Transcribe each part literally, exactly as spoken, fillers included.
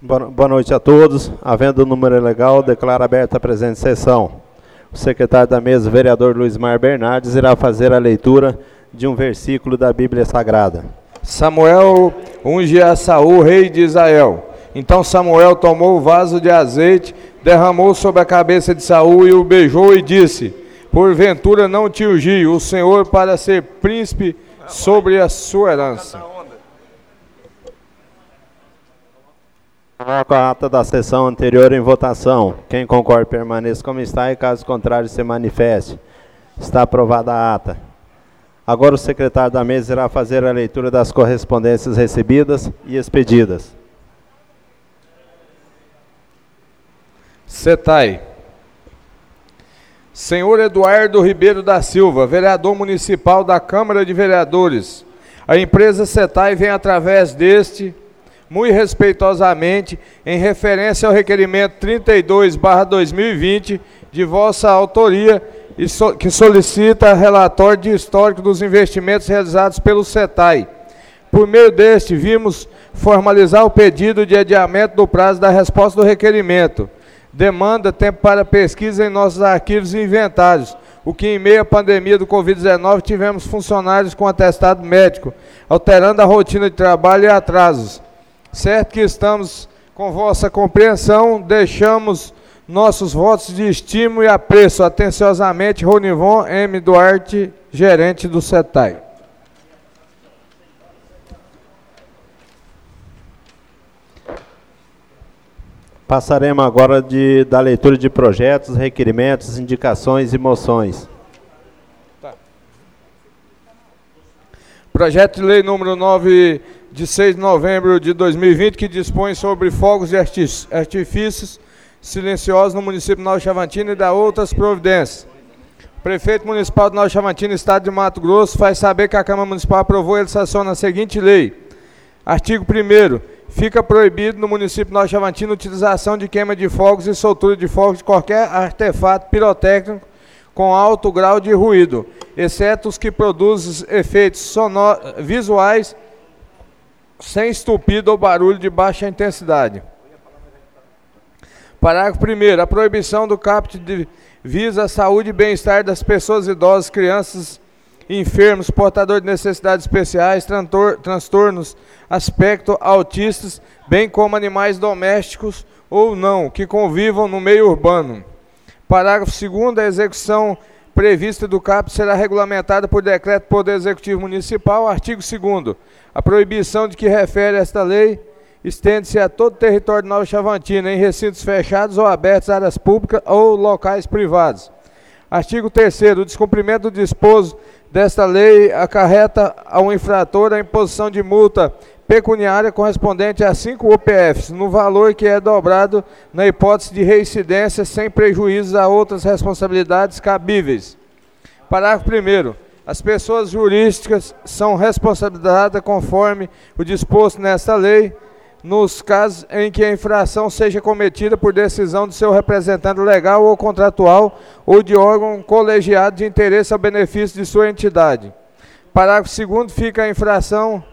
Boa noite a todos. Havendo o número legal, declaro aberta a presente sessão. O secretário da mesa, o vereador Luiz Mar Bernardes, irá fazer a leitura de um versículo da Bíblia Sagrada. Samuel unge a Saul, rei de Israel. Então Samuel tomou o vaso de azeite, derramou sobre a cabeça de Saul e o beijou e disse: porventura não te ungi o Senhor para ser príncipe sobre a sua herança. Coloco a ata da sessão anterior em votação. Quem concorda permaneça como está e caso contrário se manifeste. Está aprovada a ata. Agora o secretário da mesa irá fazer a leitura das correspondências recebidas e expedidas. Setai. Senhor Eduardo Ribeiro da Silva, vereador municipal da Câmara de Vereadores. A empresa Setai vem através deste, muito respeitosamente, em referência ao requerimento trinta e dois barra dois mil e vinte, de vossa autoria, e so, que solicita relatório de histórico dos investimentos realizados pelo Setai. Por meio deste, vimos formalizar o pedido de adiamento do prazo da resposta do requerimento. Demanda tempo para pesquisa em nossos arquivos e inventários, o que em meio à pandemia do covid dezenove tivemos funcionários com atestado médico, alterando a rotina de trabalho e atrasos. Certo que estamos com vossa compreensão, deixamos nossos votos de estímulo e apreço. Atenciosamente, Ronivon M. Duarte, gerente do Setai. Passaremos agora de, da leitura de projetos, requerimentos, indicações e moções. Tá. Projeto de lei número nove, de seis de novembro de dois mil e vinte, que dispõe sobre fogos de artifícios silenciosos no município de Nova Chavantina e da outras providências. O prefeito municipal de Nova Chavantina, estado de Mato Grosso, faz saber que a Câmara Municipal aprovou e sanciona a seguinte lei. Artigo primeiro. Fica proibido no município de Nova Chavantina a utilização de queima de fogos e soltura de fogos de qualquer artefato pirotécnico com alto grau de ruído, exceto os que produzem efeitos sonoros, visuais, sem estupido ou barulho de baixa intensidade. Parágrafo primeiro. A proibição do caput de, visa a saúde e bem-estar das pessoas idosas, crianças, enfermos, portadores de necessidades especiais, transtornos, aspecto autistas, bem como animais domésticos ou não, que convivam no meio urbano. Parágrafo segundo. A execução prevista do caput será regulamentada por decreto do Poder Executivo Municipal. Artigo segundo. A proibição de que refere esta lei estende-se a todo o território de Nova Chavantina, em recintos fechados ou abertos, áreas públicas ou locais privados. Artigo terceiro. O descumprimento do disposto desta lei acarreta ao infrator a imposição de multa pecuniária correspondente a cinco U P Fs, no valor que é dobrado na hipótese de reincidência, sem prejuízo a outras responsabilidades cabíveis. Parágrafo primeiro. As pessoas jurídicas são responsabilizadas conforme o disposto nesta lei, nos casos em que a infração seja cometida por decisão de seu representante legal ou contratual ou de órgão colegiado de interesse ao benefício de sua entidade. Parágrafo segundo. Fica a infração,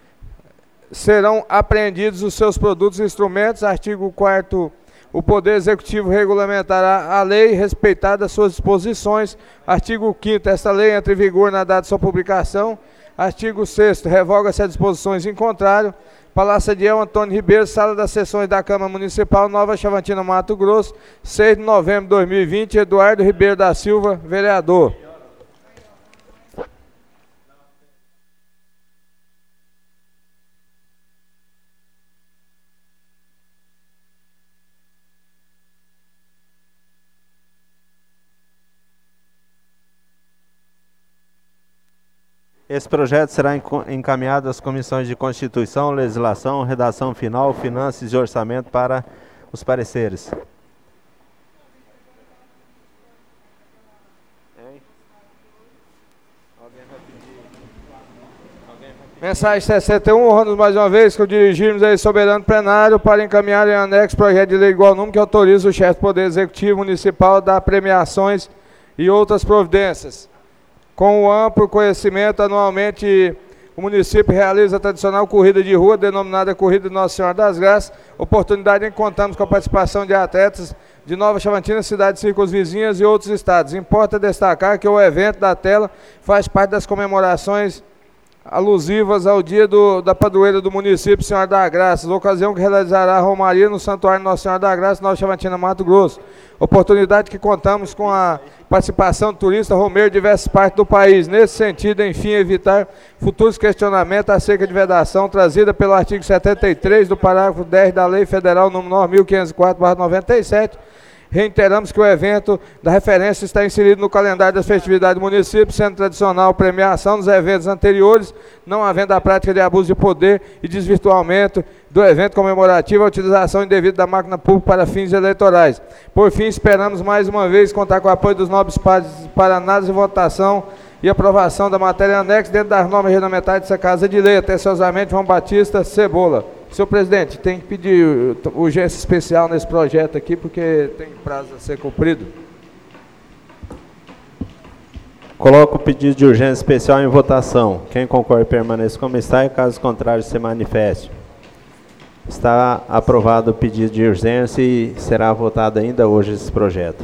serão apreendidos os seus produtos e instrumentos. Artigo quarto. O Poder Executivo regulamentará a lei, respeitadas suas disposições. Artigo quinto. Esta lei entra em vigor na data de sua publicação. Artigo sexto. Revoga-se as disposições em contrário. Palácio Adiel Antônio Ribeiro, Sala das Sessões da Câmara Municipal, Nova Chavantina, Mato Grosso, seis de novembro de dois mil e vinte, Eduardo Ribeiro da Silva, vereador. Esse projeto será encaminhado às comissões de Constituição, Legislação, Redação Final, Finanças e Orçamento para os pareceres. Mensagem sessenta e um, honrando mais uma vez que o dirigimos aí soberano plenário para encaminhar em anexo projeto de lei igual número que autoriza o chefe do Poder Executivo Municipal a dar premiações e outras providências. Com o amplo conhecimento anualmente o município realiza a tradicional corrida de rua, denominada Corrida Nossa Senhora das Graças, oportunidade em que contamos com a participação de atletas de Nova Chavantina, cidades circunvizinhas e outros estados. Importa destacar que o evento da tela faz parte das comemorações alusivas ao dia do, da padroeira do município, Senhora da Graça, ocasião que realizará a Romaria no Santuário Nossa Senhora da Graça, Nova Chavantina, Mato Grosso. Oportunidade que contamos com a participação do turista romeiro de diversas partes do país. Nesse sentido, enfim, evitar futuros questionamentos acerca de vedação trazida pelo artigo setenta e três do parágrafo dez da Lei Federal número nove mil quinhentos e quatro barra noventa e sete, reiteramos que o evento da referência está inserido no calendário das festividades do município, sendo tradicional premiação dos eventos anteriores, não havendo a prática de abuso de poder e desvirtuamento do evento comemorativo, a utilização indevida da máquina pública para fins eleitorais. Por fim, esperamos mais uma vez contar com o apoio dos nobres padres para análise e votação e aprovação da matéria anexa dentro das normas regulamentares dessa Casa de Lei. Atenciosamente, João Batista Cebola. Senhor presidente, tem que pedir urgência especial nesse projeto aqui, porque tem prazo a ser cumprido. Coloco o pedido de urgência especial em votação. Quem concorda permaneça como está e, caso contrário, se manifeste. Está aprovado o pedido de urgência e será votado ainda hoje esse projeto.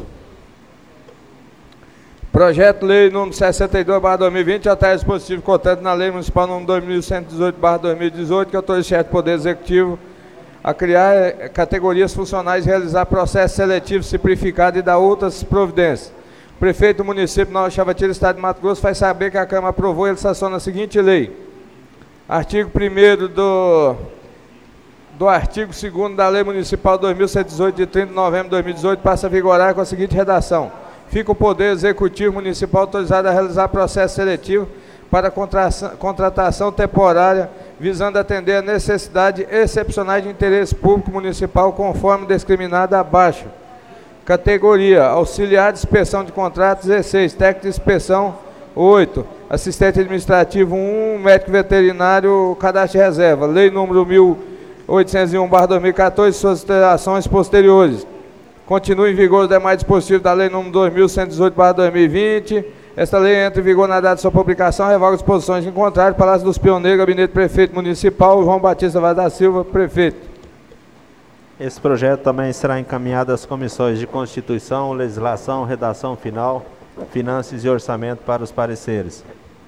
Projeto de Lei número sessenta e dois barra dois mil e vinte, altera dispositivo contente na Lei Municipal número dois mil cento e dezoito barra dois mil e dezoito, que autoriza o chefe do Poder Executivo a criar categorias funcionais e realizar processo seletivo simplificado e dar outras providências. O prefeito do município de Nova Chavantina, Estado de Mato Grosso, faz saber que a Câmara aprovou a licitação na seguinte lei. Artigo primeiro do, do artigo segundo da Lei Municipal dois mil cento e dezoito, de trinta de novembro de dois mil e dezoito, passa a vigorar com a seguinte redação. Fica o Poder Executivo Municipal autorizado a realizar processo seletivo para contratação temporária, visando atender a necessidade excepcionais de interesse público municipal, conforme discriminado abaixo. Categoria: auxiliar de inspeção de contratos, dezesseis, técnico de inspeção, oito, assistente administrativo, um, médico veterinário, cadastro de reserva. Lei número mil oitocentos e um barra dois mil e quatorze, suas alterações posteriores. Continua em vigor os demais dispositivos da Lei número dois mil cento e dezoito barra dois mil e vinte. Esta lei entra em vigor na data de sua publicação, revoga disposições em contrário. Palácio dos Pioneiros, Gabinete Prefeito Municipal, João Batista Vaz da Silva, Prefeito. Esse projeto também será encaminhado às comissões de Constituição, Legislação, Redação Final, Finanças e Orçamento para os pareceres.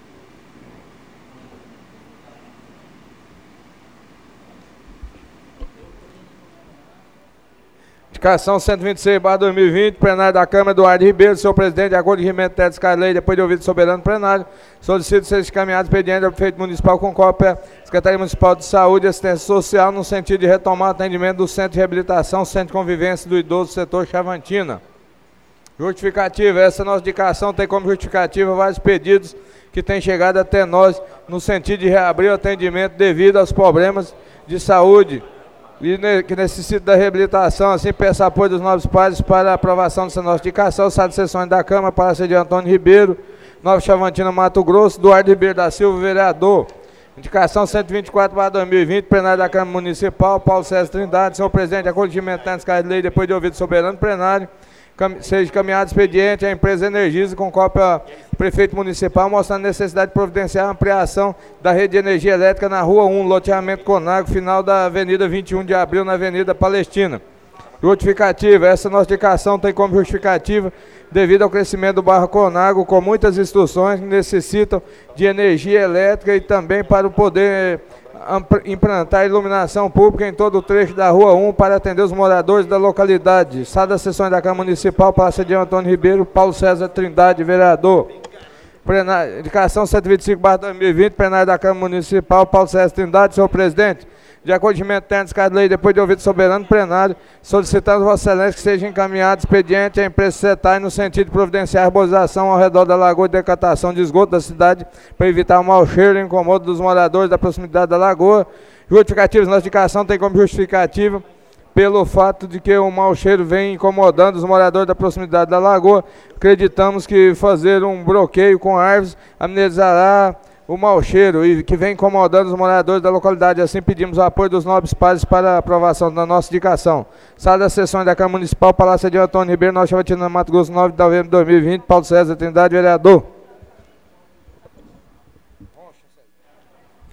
Indicação cento e vinte e seis barra dois mil e vinte, plenário da Câmara, Eduardo Ribeiro, senhor presidente, de acordo com o regimento técnico da lei, depois de ouvido o soberano plenário, solicito ser encaminhado expediente ao prefeito municipal com cópia Secretaria Municipal de Saúde e Assistência Social, no sentido de retomar o atendimento do Centro de Reabilitação, Centro de Convivência do Idoso, setor Chavantina. Justificativa: essa nossa indicação tem como justificativa vários pedidos que têm chegado até nós, no sentido de reabrir o atendimento devido aos problemas de saúde e que necessita da reabilitação. Assim, peço apoio dos nobres padres para a aprovação dessa nossa indicação. Sala de sessões da Câmara, Palácio de Antônio Ribeiro, Nova Chavantina, Mato Grosso, Eduardo Ribeiro da Silva, vereador. Indicação cento e vinte e quatro barra dois mil e vinte, plenário da Câmara Municipal, Paulo César Trindade, senhor presidente, de acordo com o regimento técnico da lei, depois de ouvido o soberano plenário, seja caminhado expediente à empresa Energisa com cópia do prefeito municipal, mostrando a necessidade de providenciar a ampliação da rede de energia elétrica na Rua um, loteamento Conago, final da Avenida vinte e um de Abril, na Avenida Palestina. Justificativa: essa nossa indicação tem como justificativa devido ao crescimento do bairro Conago, com muitas instituições que necessitam de energia elétrica e também para o poder implantar iluminação pública em todo o trecho da Rua um para atender os moradores da localidade. Sala das sessões da Câmara Municipal, Palácio de Antônio Ribeiro, Paulo César Trindade, vereador. Plenário, indicação cento e vinte e cinco barra dois mil e vinte, plenário da Câmara Municipal, Paulo César Trindade, senhor presidente, de acordo com o regimento técnico da lei, depois de ouvido o soberano plenário, solicitando Vossa Excelência que seja encaminhado expediente à empresa Setai no sentido de providenciar a arborização ao redor da lagoa de decatação de esgoto da cidade para evitar o mau cheiro e incomodo dos moradores da proximidade da lagoa. Justificativas: nossa indicação tem como justificativa pelo fato de que o mau cheiro vem incomodando os moradores da proximidade da lagoa. Acreditamos que fazer um bloqueio com árvores amenizará o mau cheiro e que vem incomodando os moradores da localidade. Assim, pedimos o apoio dos nobres padres para a aprovação da nossa indicação. Sala das sessões da Câmara Municipal, Palácio de Antônio Ribeiro, Nova Chavantina, Mato Grosso, nove de novembro de dois mil e vinte, Paulo César Trindade, vereador.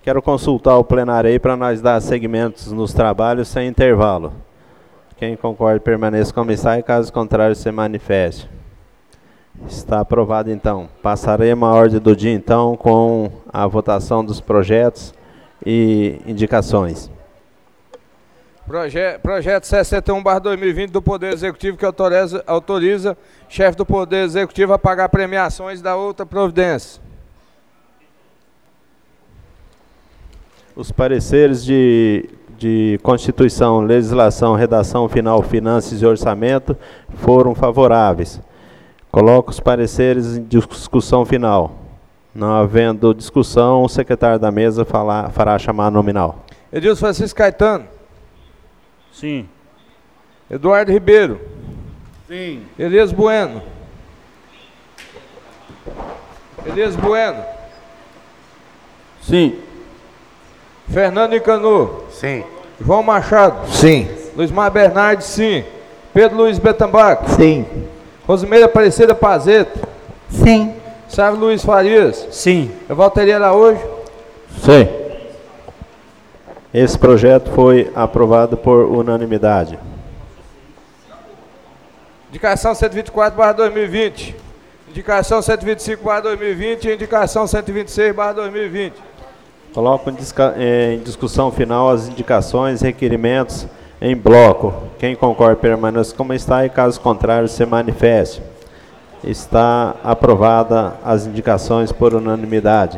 Quero consultar o plenário aí para nós dar segmentos nos trabalhos sem intervalo. Quem concorda permaneça como está e caso contrário se manifeste. Está aprovado então. Passaremos a ordem do dia então com a votação dos projetos e indicações. Proje projeto sessenta e um barra dois mil e vinte do Poder Executivo que autoriza, autoriza chefe do Poder Executivo a pagar premiações da outra providência. Os pareceres de, de Constituição, Legislação, Redação Final, Finanças e Orçamento foram favoráveis. Coloco os pareceres em discussão final. Não havendo discussão, o secretário da mesa falar, fará chamar nominal. Edilson Francisco Caetano. Sim. Eduardo Ribeiro. Sim. Elias Bueno. Elias Bueno. Sim. Fernando Icanu. Sim. João Machado. Sim. Luizmar Bernardes, sim. Pedro Luiz Betambaco. Sim. Rosimeira Aparecida Pazeto. Sim. Sávio Luiz Farias. Sim. Valteria Araújo. Sim. Esse projeto foi aprovado por unanimidade. Indicação cento e vinte e quatro barra dois mil e vinte. Indicação cento e vinte e cinco barra dois mil e vinte e indicação cento e vinte e seis barra dois mil e vinte. Coloco em, em discussão final as indicações e requerimentos em bloco. Quem concorda permaneça como está e caso contrário se manifeste. Está aprovada as indicações por unanimidade.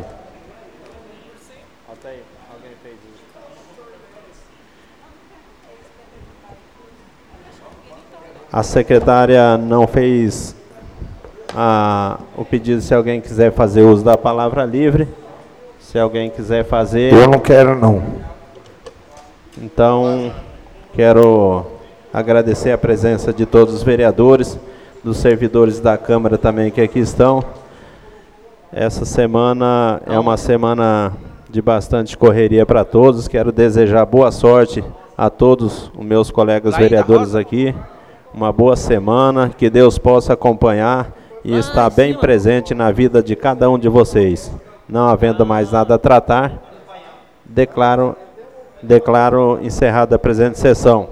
A secretária não fez a, o pedido se alguém quiser fazer uso da palavra livre. Se alguém quiser fazer... Eu não quero, não. Então, quero agradecer a presença de todos os vereadores, dos servidores da Câmara também que aqui estão. Essa semana é uma semana de bastante correria para todos. Quero desejar boa sorte a todos os meus colegas vereadores aqui. Uma boa semana, que Deus possa acompanhar e estar bem presente na vida de cada um de vocês. Não havendo mais nada a tratar, declaro, declaro encerrada a presente sessão.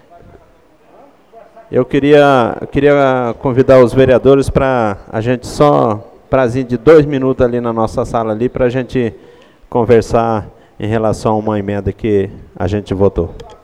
Eu queria, queria convidar os vereadores para a gente só, prazinho de dois minutos ali na nossa sala ali, para a gente conversar em relação a uma emenda que a gente votou.